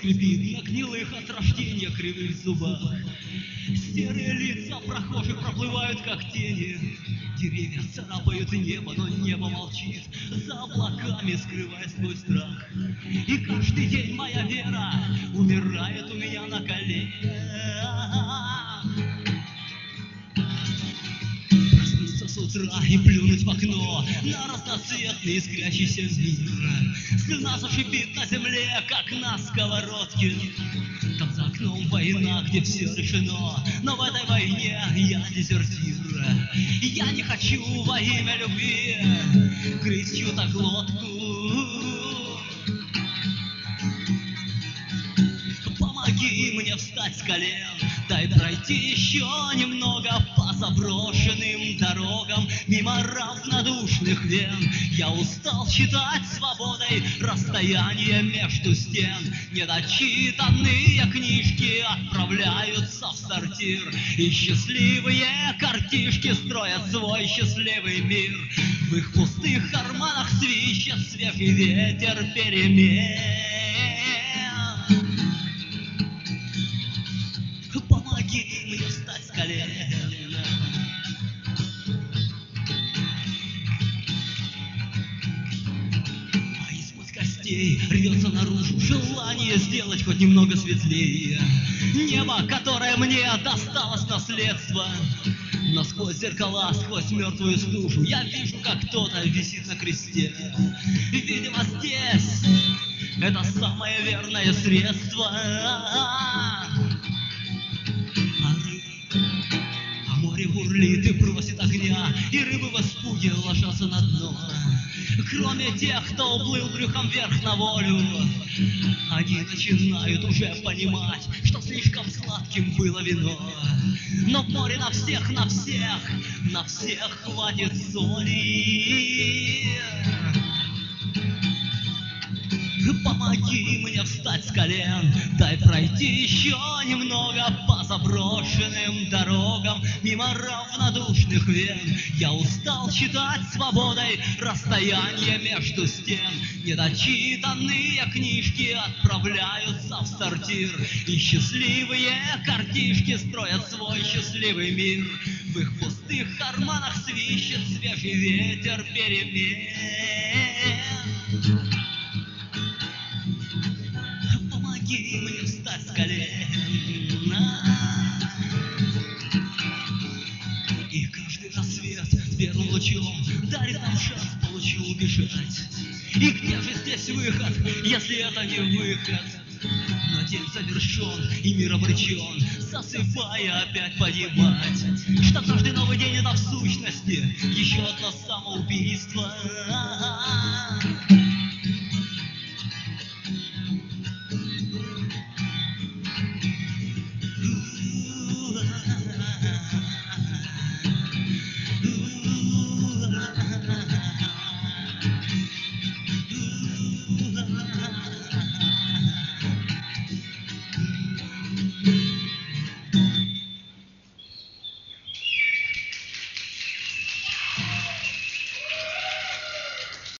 скрипит на гнилых от рождения кривых зубах. Серые лица прохожих проплывают, как тени. Деревья царапают небо, но небо молчит, за облаками скрывая свой страх. И каждый день моя вера умирает у меня на коленях. Проснуться с утра и плюнуть в окно на разноцветный искрящийся мир. Слюна зашипит на земле, как на сковородке. Там за окном война, где все решено, но в этой войне я дезертир. Я не хочу во имя любви грызть чью-то глотку. Помоги мне встать с колен, дай пройти еще немного по заброшенным дорогам, мимо равнодушных вен. Я устал считать свободой расстояние между стен. Недочитанные книжки отправляются в сортир, и счастливые картишки строят свой счастливый мир. В их пустых карманах свищет свежий ветер перемен. Помоги мне встать с колен. А из-под костей рвется наружу желание сделать хоть немного светлее небо, которое мне досталось наследство. Но сквозь зеркала, сквозь мертвую стужу я вижу, как кто-то висит на кресте. Видимо, здесь это самое верное средство. Море бурлит и просит огня, и рыбы в испуге ложатся на дно. Кроме тех, кто уплыл брюхом вверх на волю, они начинают уже понимать, что слишком сладким было вино. Но в море на всех, на всех, на всех хватит соли. Помоги мне встать с колен, дай пройти еще немного по заброшенным дорогам, мимо равнодушных вен. Я устал считать свободой расстояние между стен. Недочитанные книжки отправляются в сортир, и счастливые картишки строят свой счастливый мир. В их пустых карманах свищет свежий ветер перемен. Помоги мне встать с колен. И каждый рассвет первым лучом дарит нам шанс получше убежать. И где же здесь выход, если это не выход? Но день завершен и мир обречен, засыпая опять понимать, что каждый новый день это в сущности еще одно самоубийство.